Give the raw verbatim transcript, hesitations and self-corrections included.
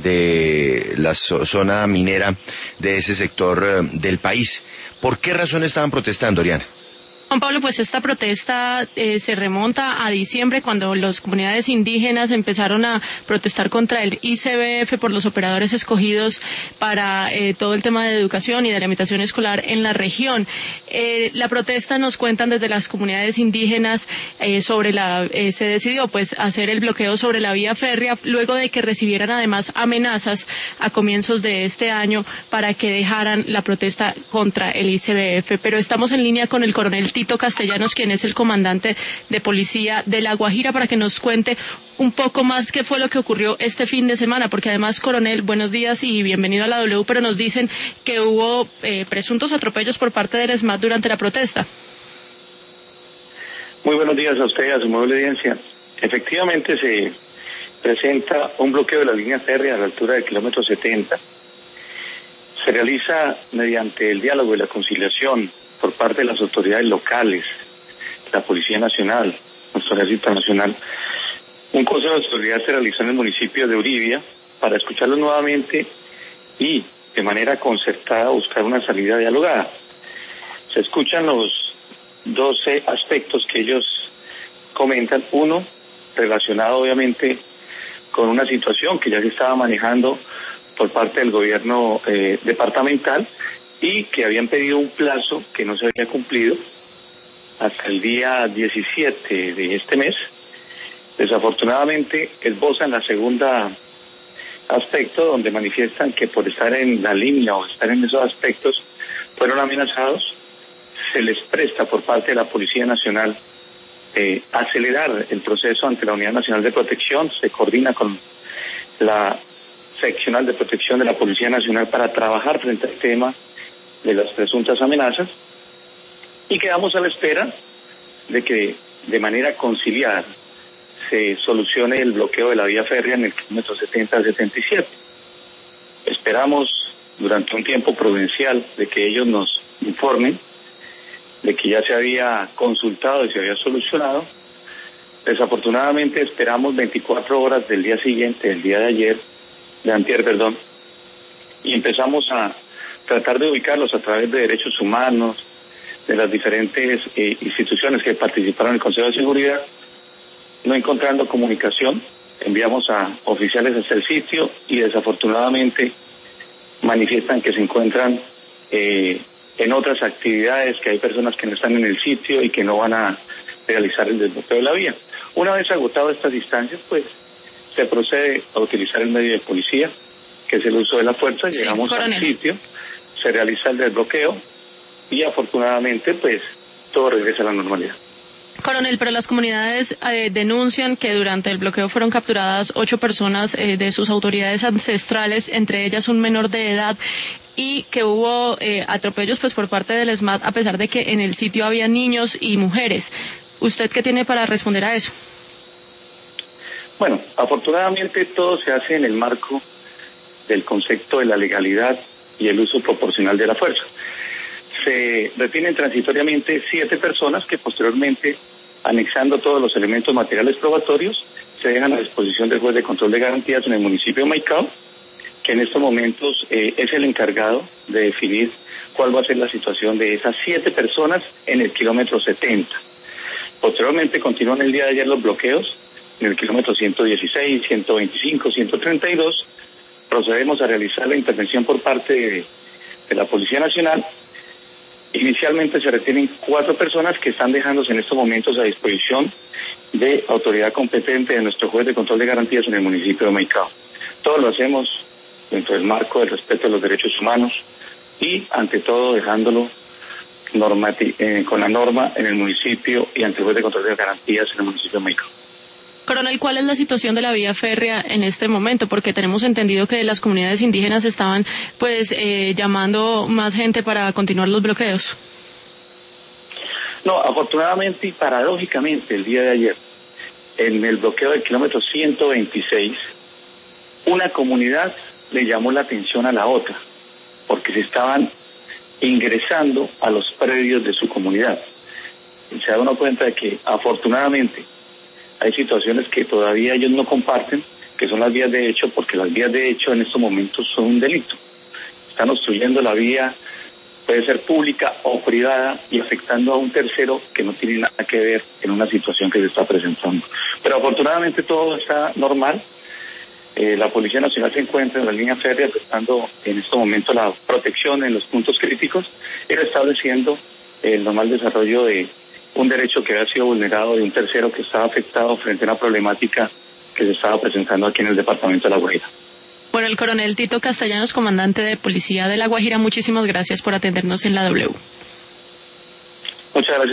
de la zo- zona minera de ese sector eh, del país. ¿Por qué razón estaban protestando, Oriana? Juan Pablo, pues esta protesta eh, se remonta a diciembre, cuando las comunidades indígenas empezaron a protestar contra el I C B F por los operadores escogidos para eh, todo el tema de educación y de alimentación escolar en la región. Eh, la protesta, nos cuentan desde las comunidades indígenas, eh, sobre la, eh, se decidió pues hacer el bloqueo sobre la vía férrea, luego de que recibieran además amenazas a comienzos de este año para que dejaran la protesta contra el I C B F. Pero estamos en línea con el coronel Tito Castellanos, quien es el comandante de policía de La Guajira, para que nos cuente un poco más qué fue lo que ocurrió este fin de semana, porque además, coronel, buenos días y bienvenido a la W, pero nos dicen que hubo eh, presuntos atropellos por parte del ESMAD durante la protesta. Muy buenos días a usted y a su amable audiencia. Efectivamente se presenta un bloqueo de la línea férrea a la altura del kilómetro setenta. Se realiza mediante el diálogo y la conciliación por parte de las autoridades locales, la Policía Nacional, nuestro Ejército Nacional. Un consejo de seguridad se realizó en el municipio de Uribia para escucharlos nuevamente y de manera concertada buscar una salida dialogada. Se escuchan los doce aspectos que ellos comentan. Uno, relacionado obviamente con una situación que ya se estaba manejando por parte del gobierno eh, departamental, y que habían pedido un plazo que no se había cumplido hasta el día diecisiete de este mes. Desafortunadamente esbozan la segunda aspecto, donde manifiestan que por estar en la línea o estar en esos aspectos fueron amenazados. Se les presta por parte de la Policía Nacional eh, acelerar el proceso ante la Unidad Nacional de Protección. Se coordina con la seccional de protección de la Policía Nacional para trabajar frente al tema de las presuntas amenazas, y quedamos a la espera de que de manera conciliada se solucione el bloqueo de la vía férrea en el kilómetro setenta al setenta y siete. Esperamos durante un tiempo prudencial de que ellos nos informen de que ya se había consultado y se había solucionado. Desafortunadamente esperamos veinticuatro horas del día siguiente, del día de ayer, de antier, perdón, y empezamos a tratar de ubicarlos a través de derechos humanos, de las diferentes eh, instituciones que participaron en el Consejo de Seguridad. No encontrando comunicación, enviamos a oficiales hasta el sitio y desafortunadamente manifiestan que se encuentran eh, en otras actividades, que hay personas que no están en el sitio y que no van a realizar el desbloqueo de la vía. Una vez agotado estas instancias, pues se procede a utilizar el medio de policía, que es el uso de la fuerza. Sí, llegamos coronel. al sitio, se realiza el desbloqueo y afortunadamente pues todo regresa a la normalidad. Coronel, pero las comunidades eh, denuncian que durante el bloqueo fueron capturadas ocho personas eh, de sus autoridades ancestrales, entre ellas un menor de edad, y que hubo eh, atropellos pues por parte del ESMAD, a pesar de que en el sitio había niños y mujeres. ¿Usted qué tiene para responder a eso? Bueno, afortunadamente todo se hace en el marco del concepto de la legalidad y el uso proporcional de la fuerza. Se detienen transitoriamente siete personas que posteriormente, anexando todos los elementos materiales probatorios, se dejan a disposición del juez de control de garantías en el municipio de Maicao, que en estos momentos eh, es el encargado de definir cuál va a ser la situación de esas siete personas en el kilómetro setenta. Posteriormente continúan el día de ayer los bloqueos en el kilómetro ciento dieciséis, ciento veinticinco, ciento treinta y dos. Procedemos a realizar la intervención por parte de, de la Policía Nacional. Inicialmente se retienen cuatro personas que están dejándose en estos momentos a disposición de autoridad competente de nuestro juez de control de garantías en el municipio de Maicao. Todo lo hacemos dentro del marco del respeto a los derechos humanos y, ante todo, dejándolo normati- eh, con la norma en el municipio y ante el juez de control de garantías en el municipio de Maicao. Coronel, ¿cuál es la situación de la vía férrea en este momento? Porque tenemos entendido que las comunidades indígenas estaban pues eh, llamando más gente para continuar los bloqueos. No, afortunadamente y paradójicamente el día de ayer, en el bloqueo del kilómetro ciento veintiséis, una comunidad le llamó la atención a la otra, porque se estaban ingresando a los predios de su comunidad. Se da uno cuenta de que afortunadamente hay situaciones que todavía ellos no comparten, que son las vías de hecho, porque las vías de hecho en estos momentos son un delito. Están obstruyendo la vía, puede ser pública o privada, y afectando a un tercero que no tiene nada que ver en una situación que se está presentando. Pero afortunadamente todo está normal. Eh, la Policía Nacional se encuentra en la línea férrea prestando en este momento la protección en los puntos críticos y restableciendo el normal desarrollo de un derecho que había sido vulnerado de un tercero que estaba afectado frente a una problemática que se estaba presentando aquí en el departamento de La Guajira. Bueno, el coronel Tito Castellanos, comandante de Policía de La Guajira, muchísimas gracias por atendernos en la W. Muchas gracias.